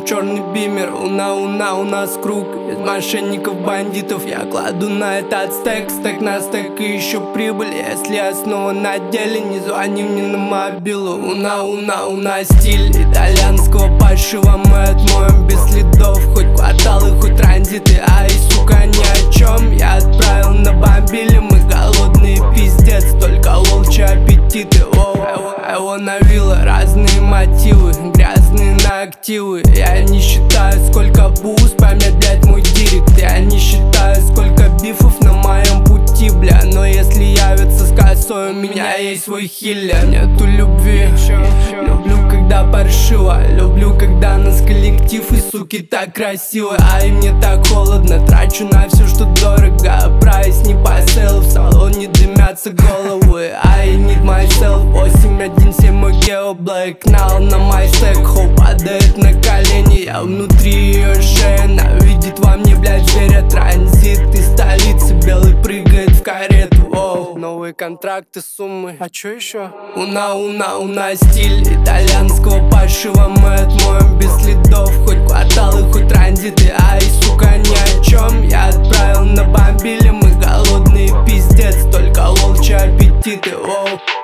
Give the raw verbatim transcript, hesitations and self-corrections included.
черный бимер. Уна, уна, у нас круг из мошенников, бандитов. Я кладу на этот стек, стек на стек и еще прибыль. Если я снова на деле, не звони мне на мобилу. Уна, уна, у нас стиль итальянского пошива. Мы отмоем без следов хоть кварталы, хоть транзиты. Ай, сука, ни о чем. Я отправил на бомбили, мы голодные, пиздец. Только волчьи аппетиты. Оу, I wanna вилла, разные мотивы, грязные на активы. Я не считаю, сколько буз, поймет, блять, мой директ. Я не считаю, сколько бифов на моем пути, бля. Но если явится с косой, у меня есть свой хиллер. Нету любви, люблю, когда паршиво. Люблю, когда нас коллектив и суки так красиво. Ай, мне так холодно, трачу на все, что дорого. Прайс не по сейлу, в салоне дымятся головы. I need myself, восемь один семь, мой гео блэк. Нал на май стек, хоу падает на колени. Я внутри ее шеи, она видит во мне, блядь, зверя. Транзит из столицы, белый прыгает в карету. Оу, новые контракты, суммы. А чё еще? Уна, уна, у нас стиль итальянского пошива. Мы отмоем без следов хоть кварталы, хоть транзиты. Ай, сука, ни о чем. Я отправил на бомбили, мы голодные, пиздец. Только волчьи аппетиты. Оу.